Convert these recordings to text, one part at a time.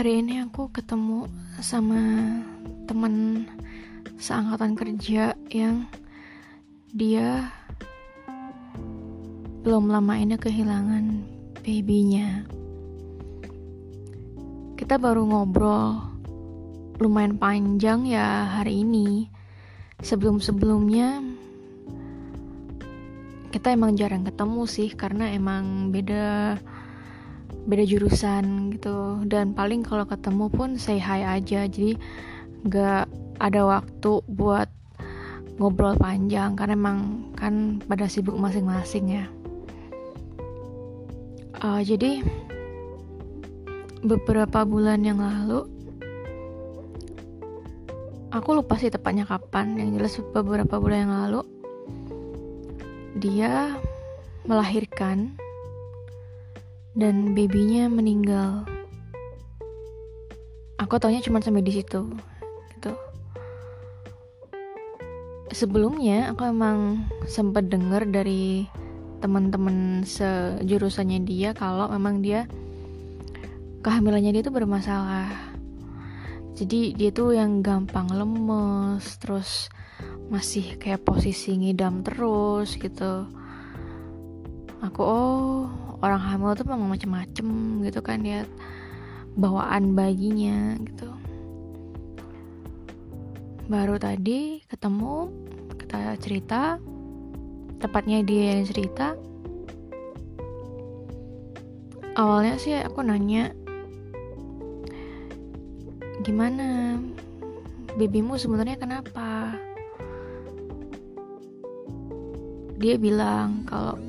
Hari ini aku ketemu sama teman seangkatan kerja yang dia belum lama ini kehilangan babynya. Kita baru ngobrol lumayan panjang ya hari ini. Sebelum-sebelumnya kita emang jarang ketemu sih, karena emang beda jurusan gitu, dan paling kalau ketemu pun say hi aja, jadi gak ada waktu buat ngobrol panjang karena emang kan pada sibuk masing-masing ya. Jadi beberapa bulan yang lalu, aku lupa sih tepatnya kapan, yang jelas beberapa bulan yang lalu dia melahirkan dan babynya meninggal. Aku taunya cuma sampai di situ gitu. Sebelumnya aku emang sempat dengar dari teman-teman sejurusannya dia kalau memang dia kehamilannya dia tuh bermasalah. Jadi dia tuh yang gampang lemes, terus masih kayak posisi ngidam terus gitu. Aku orang hamil tuh memang macem-macem gitu kan ya, bawaan bayinya gitu. Baru tadi ketemu, kita cerita, tepatnya dia yang cerita. Awalnya sih aku nanya, gimana babymu sebenarnya kenapa? Dia bilang kalau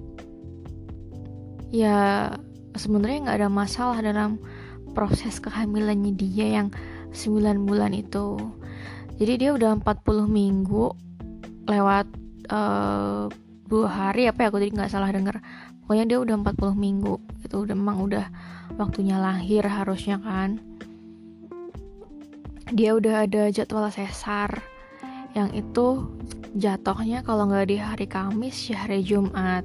ya sebenarnya nggak ada masalah dalam proses kehamilannya dia yang 9 bulan itu. Jadi dia udah 40 minggu lewat 2 hari apa ya, aku tadi nggak salah dengar. Pokoknya dia udah 40 minggu itu memang udah waktunya lahir harusnya kan. Dia udah ada jadwal sesar yang itu jatuhnya kalau nggak di hari Kamis ya hari Jumat.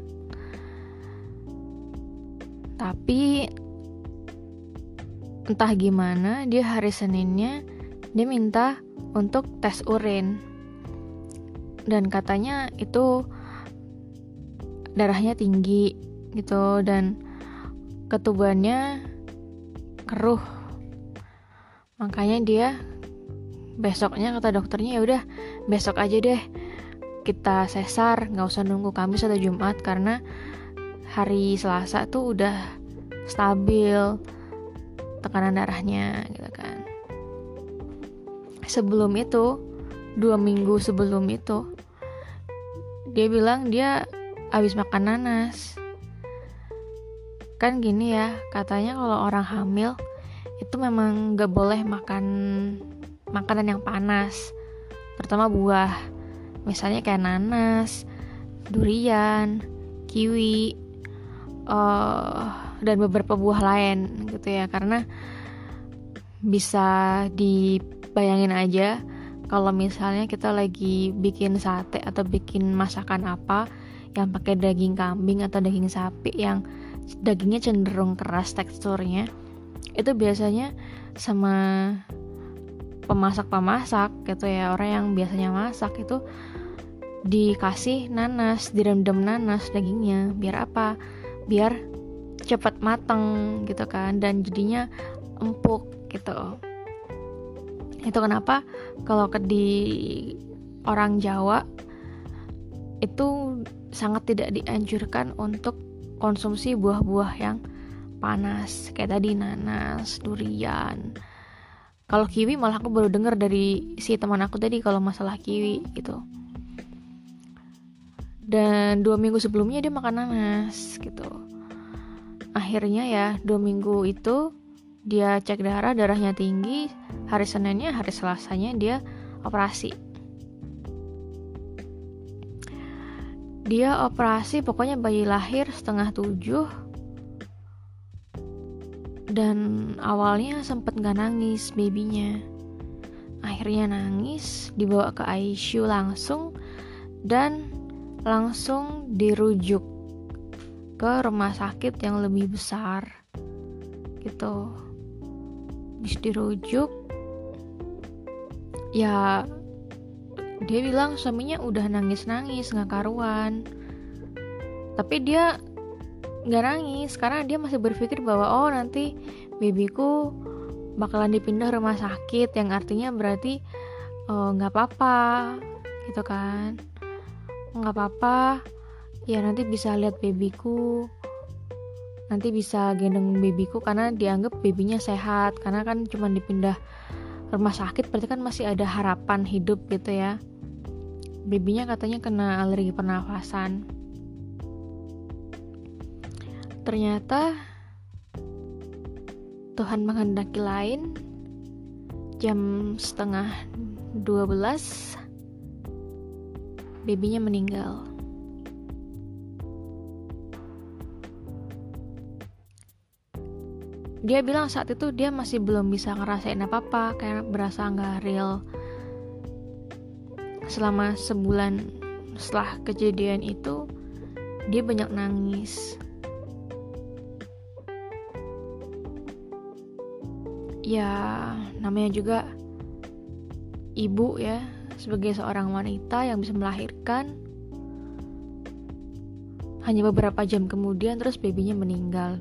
Tapi entah gimana dia hari Seninnya dia minta untuk tes urin, dan katanya itu darahnya tinggi gitu dan ketubannya keruh. Makanya dia besoknya kata dokternya, ya udah besok aja deh kita sesar, nggak usah nunggu Kamis atau Jumat, karena hari Selasa tuh udah stabil tekanan darahnya gitu kan. Sebelum itu 2 minggu sebelum itu dia bilang dia habis makan nanas. Kan gini ya, katanya kalau orang hamil itu memang gak boleh makan makanan yang panas, terutama buah, misalnya kayak nanas, durian, kiwi, dan beberapa buah lain gitu ya, karena bisa dibayangin aja kalau misalnya kita lagi bikin sate atau bikin masakan apa yang pakai daging kambing atau daging sapi yang dagingnya cenderung keras teksturnya, itu biasanya sama pemasak gitu ya, orang yang biasanya masak itu dikasih nanas, direndam nanas dagingnya, biar apa? Biar cepat matang gitu kan, dan jadinya empuk gitu. Itu kenapa kalau di orang Jawa itu sangat tidak dianjurkan untuk konsumsi buah-buah yang panas, kayak tadi nanas, durian. Kalau kiwi malah aku baru dengar dari si teman aku tadi kalau masalah kiwi gitu. Dan 2 minggu sebelumnya dia makan nanas gitu. Akhirnya ya 2 minggu itu dia cek darahnya tinggi. Hari Seninnya, hari Selasanya dia operasi. Dia operasi, pokoknya bayi lahir 6:30. Dan awalnya sempet gak nangis babynya. Akhirnya nangis, dibawa ke ICU langsung, dan langsung dirujuk ke rumah sakit yang lebih besar gitu. Habis dirujuk, ya dia bilang suaminya udah nangis-nangis gak karuan, tapi dia gak nangis karena dia masih berpikir bahwa oh nanti babyku bakalan dipindah rumah sakit, yang artinya berarti gak apa-apa gitu kan, gak apa-apa ya, nanti bisa lihat babyku, nanti bisa gendong babyku karena dianggap babynya sehat, karena kan cuma dipindah rumah sakit berarti kan masih ada harapan hidup gitu ya. Babynya katanya kena alergi pernafasan. Ternyata Tuhan menghendaki lain. Jam 11:30 babynya meninggal. Dia bilang saat itu dia masih belum bisa ngerasain apa-apa, kayak berasa gak real. Selama sebulan setelah kejadian itu, dia banyak nangis. Ya, namanya juga ibu ya, sebagai seorang wanita yang bisa melahirkan. Hanya beberapa jam kemudian terus babynya meninggal.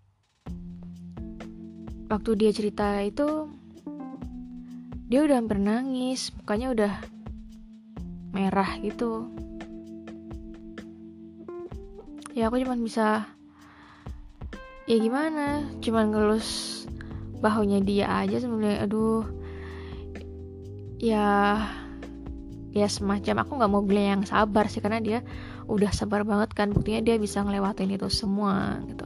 Waktu dia cerita itu, dia udah hampir nangis, mukanya udah merah gitu. Ya aku cuma bisa, ya gimana, cuman ngelus bahunya dia aja sebenarnya. Aduh, ya semacam, aku nggak mau bilang yang sabar sih, karena dia udah sabar banget kan, buktinya dia bisa ngelewatin itu semua gitu.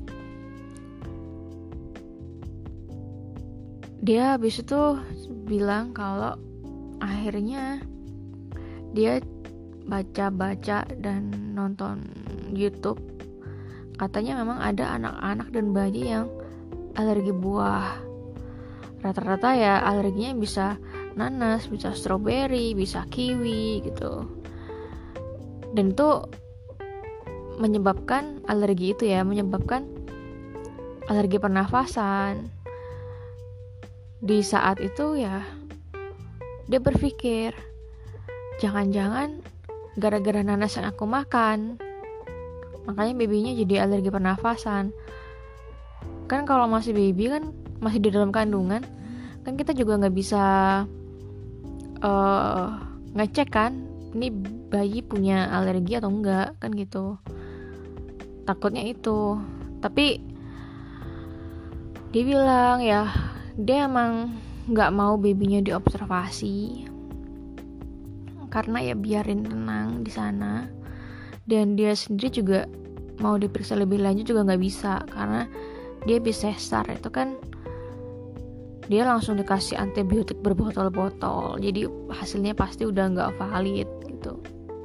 Dia habis itu bilang kalau akhirnya dia baca-baca dan nonton YouTube, katanya memang ada anak-anak dan bayi yang alergi buah. Rata-rata ya alerginya bisa nanas, bisa stroberi, bisa kiwi gitu. Dan itu menyebabkan alergi itu ya, menyebabkan alergi pernafasan. Di saat itu ya dia berpikir, jangan-jangan gara-gara nanas yang aku makan, makanya babynya jadi alergi pernafasan. Kan kalau masih baby kan, masih di dalam kandungan, kan kita juga nggak bisa ngecek kan ini bayi punya alergi atau enggak kan gitu. Takutnya itu. Tapi dia bilang ya dia emang nggak mau babynya diobservasi karena ya biarin tenang di sana, dan dia sendiri juga mau diperiksa lebih lanjut juga nggak bisa karena dia habis sesar itu kan, dia langsung dikasih antibiotik berbotol-botol, jadi hasilnya pasti udah nggak valid gitu.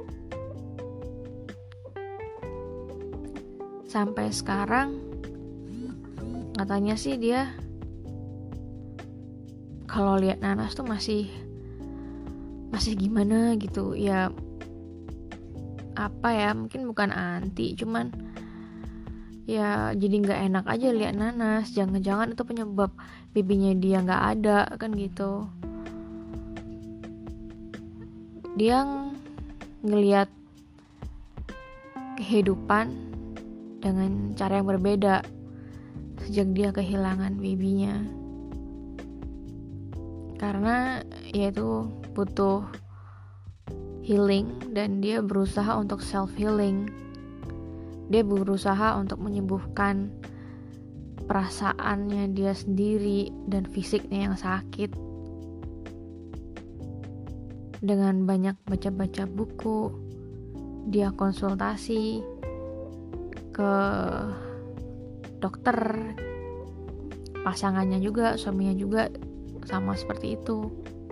Sampai sekarang katanya sih dia kalau lihat nanas tuh masih gimana gitu ya, apa ya, mungkin bukan anti, cuman ya jadi nggak enak aja lihat nanas, jangan-jangan itu penyebab babynya dia nggak ada kan gitu. Dia ngelihat kehidupan dengan cara yang berbeda sejak dia kehilangan babynya, karena ya itu butuh healing dan dia berusaha untuk self healing. Dia berusaha untuk menyembuhkan perasaannya dia sendiri dan fisiknya yang sakit dengan banyak baca-baca buku. Dia konsultasi ke dokter, pasangannya juga, suaminya juga sama seperti itu.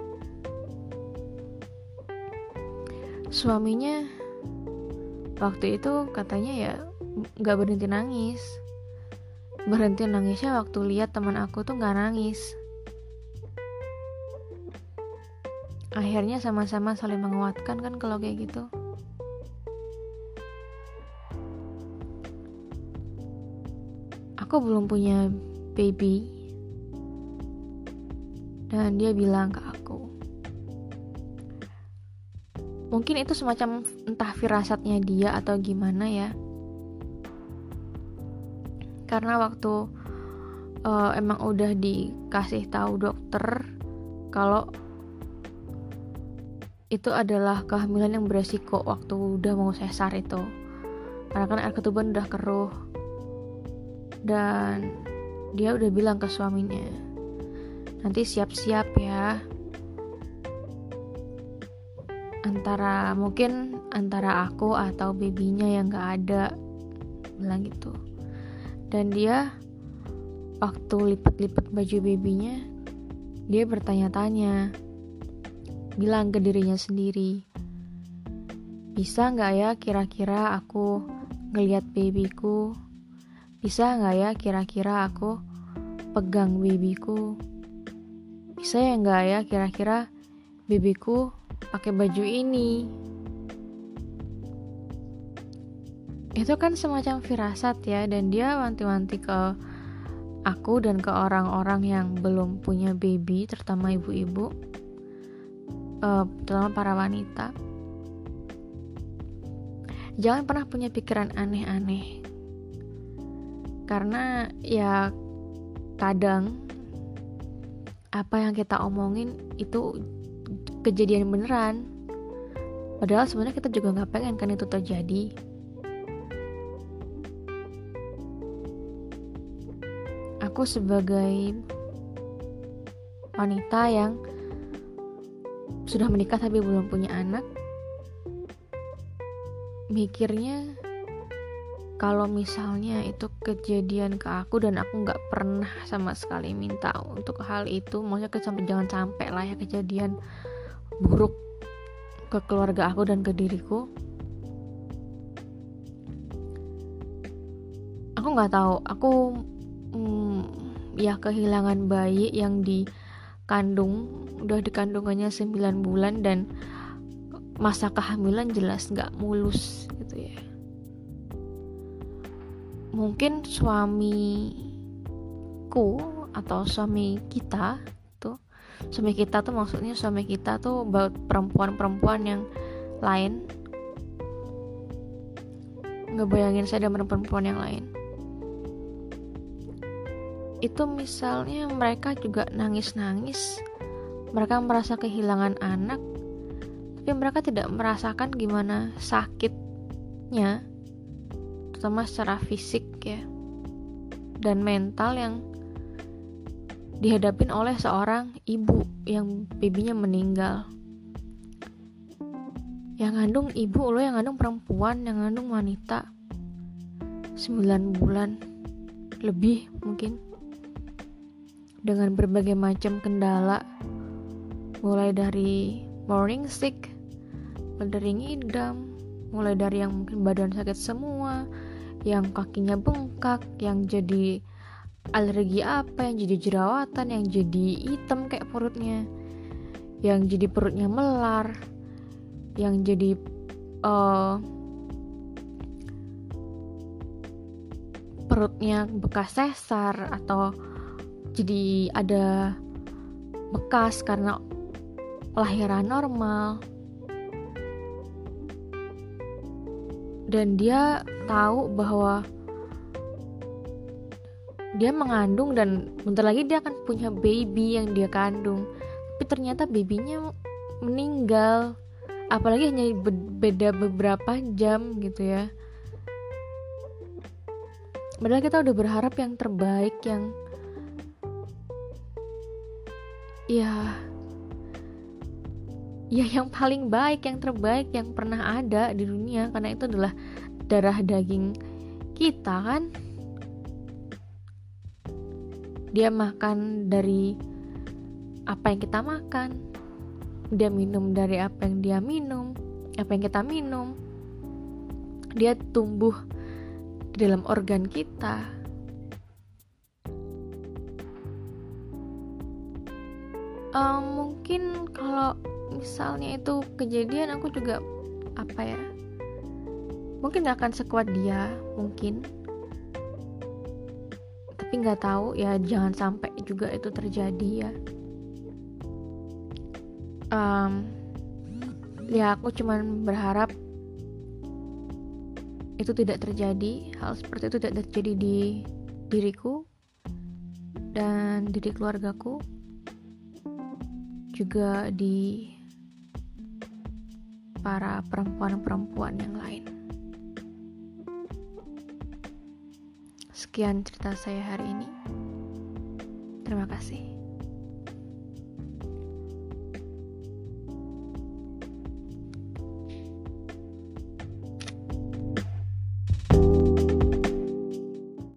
Suaminya waktu itu katanya ya gak berhenti nangis. Berhenti nangisnya waktu lihat teman aku tuh gak nangis. Akhirnya sama-sama saling menguatkan kan kalau kayak gitu. Aku belum punya baby, Dan dia bilang ke aku, mungkin itu semacam entah firasatnya dia atau gimana ya, karena waktu emang udah dikasih tahu dokter kalau itu adalah kehamilan yang beresiko waktu udah mau sesar itu, karena kan air ketuban udah keruh. Dan dia udah bilang ke suaminya, nanti siap-siap ya, mungkin antara aku atau babynya yang gak ada, bilang gitu. Dan dia waktu lipet-lipet baju babynya, dia bertanya-tanya, bilang ke dirinya sendiri, bisa gak ya kira-kira aku ngeliat babyku, bisa gak ya kira-kira aku pegang babyku, bisa ya gak ya kira-kira babyku pakai baju ini. Itu kan semacam firasat ya, dan dia wanti-wanti ke aku dan ke orang-orang yang belum punya baby, terutama ibu-ibu, terutama para wanita, jangan pernah punya pikiran aneh-aneh, karena ya kadang apa yang kita omongin itu kejadian beneran, padahal sebenarnya kita juga nggak pengen kan itu terjadi. Aku sebagai wanita yang sudah menikah tapi belum punya anak, mikirnya kalau misalnya itu kejadian ke aku dan aku nggak pernah sama sekali minta untuk hal itu, maksudnya jangan sampai lah ya kejadian buruk ke keluarga aku dan ke diriku. Aku nggak tahu, aku ya kehilangan bayi yang udah dikandungannya 9 bulan, dan masa kehamilan jelas gak mulus gitu ya. Mungkin suamiku atau suami kita tuh maksudnya suami kita tuh buat perempuan-perempuan yang lain, ngebayangin saya dan perempuan yang lain itu, misalnya mereka juga nangis-nangis, mereka merasa kehilangan anak, tapi mereka tidak merasakan gimana sakitnya, terutama secara fisik ya, dan mental yang dihadapin oleh seorang ibu yang babynya meninggal. Yang ngandung ibu loh, yang ngandung perempuan, yang ngandung wanita 9 bulan lebih mungkin, dengan berbagai macam kendala, mulai dari morning sick, mulai dari ngidam, mulai dari yang mungkin badan sakit semua, yang kakinya bengkak, yang jadi alergi apa, yang jadi jerawatan, yang jadi hitam kayak perutnya, yang jadi perutnya melar, yang jadi perutnya bekas sesar, atau jadi ada bekas karena lahiran normal. Dan dia tahu bahwa dia mengandung dan bentar lagi dia akan punya baby yang dia kandung, tapi ternyata babynya meninggal, apalagi hanya beda beberapa jam gitu ya. Padahal kita udah berharap yang terbaik, yang yang paling baik, yang terbaik yang pernah ada di dunia, karena itu adalah darah daging kita kan. Dia makan dari apa yang kita makan, dia minum dari apa yang dia minum, apa yang kita minum, dia tumbuh di dalam organ kita. Mungkin kalau misalnya itu kejadian, aku juga mungkin gak akan sekuat dia, mungkin, tapi nggak tahu ya, jangan sampai juga itu terjadi ya. Ya aku cuman berharap itu tidak terjadi, hal seperti itu tidak terjadi di diriku dan diri keluargaku, juga di para perempuan-perempuan yang lain. Sekian cerita saya hari ini. Terima kasih.